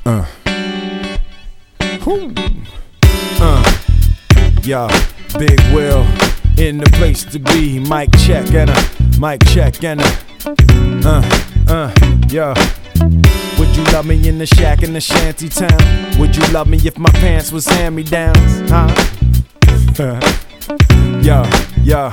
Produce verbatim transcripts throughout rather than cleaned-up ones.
Uh. Whoo. Uh. Yo, Big Will in the place to be. Mic check and a mic check and a uh uh yo. Would you love me in the shack in the shanty town? Would you love me if my pants was hand-me-downs? Huh? Yo, yo.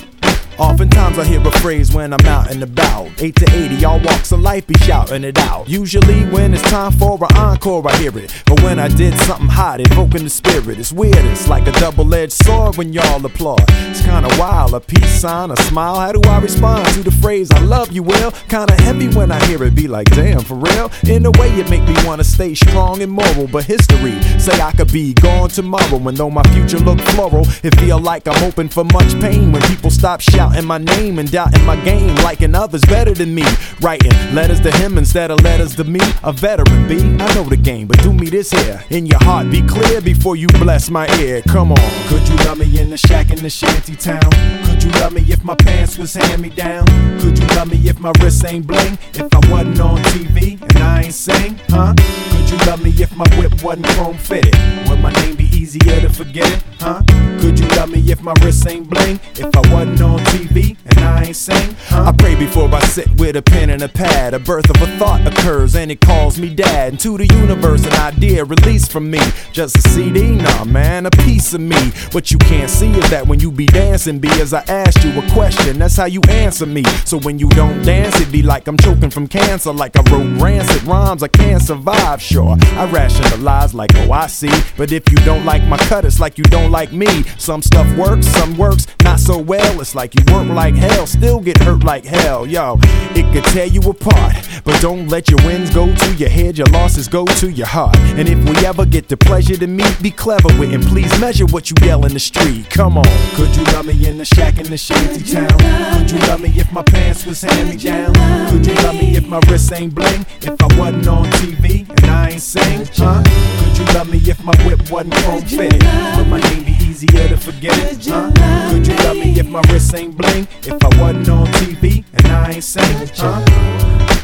Oftentimes I hear a phrase when I'm out and about. eight to eighty, all walks of life be shouting it out. Usually when it's time for an encore I hear it. But when I did something hot, evoking the spirit, it's weird, it's like a double-edged sword when y'all applaud. It's kinda wild, a peace sign, a smile. How do I respond to the phrase, I love you, Will? Kinda heavy when I hear it, be like, damn, for real? In a way it make me wanna stay strong and moral. But history say I could be gone tomorrow. And though my future look floral, it feel like I'm open for much pain when people stop shouting my name and doubting my game, liking others better than me, writing letters to him instead of letters to me. A veteran, B, I know the game, but do me this here. In your heart, be clear before you bless my ear. Come on. Could you love me in the shack in the shanty town? Could you love me if my pants was hand-me-down? Could you love me if my wrist ain't bling? If I wasn't on T V and I ain't sing, huh? Could you love me if my whip wasn't chrome fitted? Would my name be easier to forget it, huh? Could you love me if my wrist ain't bling? If I wasn't on T V and I ain't sing, huh? I pray before I sit with a pen and a pad. A birth of a thought occurs and it calls me dad. Into the universe an idea released from me. Just a C D? Nah man, a piece of me. What you can't see is that when you be dancing, B, as I asked you a question, that's how you answer me. So when you don't dance, it be like I'm choking from cancer. Like I wrote rancid rhymes I can't survive. Sure, I rationalize like, oh I see. But if you don't like my cut, it's like you don't like me. Some stuff works, some works not so well. It's like you work like hell, still get hurt like hell. Yo, it could tear you apart, but don't let your wins go to your head, your losses go to your heart. And if we ever get the pleasure to meet, be clever with and please measure what you yell in the street. Come on. Could you love me in the shack in the shanty town? Could you love me if my pants was hand-me-down? Could you love me if my wrist ain't bling? If I wasn't on T V and I ain't sing, huh? Could you love me if my whip wasn't chrome fitted? Would my name be easier to forget it, huh? Could you love me if my wrist ain't bling? If I wasn't on T V and I ain't sing, huh?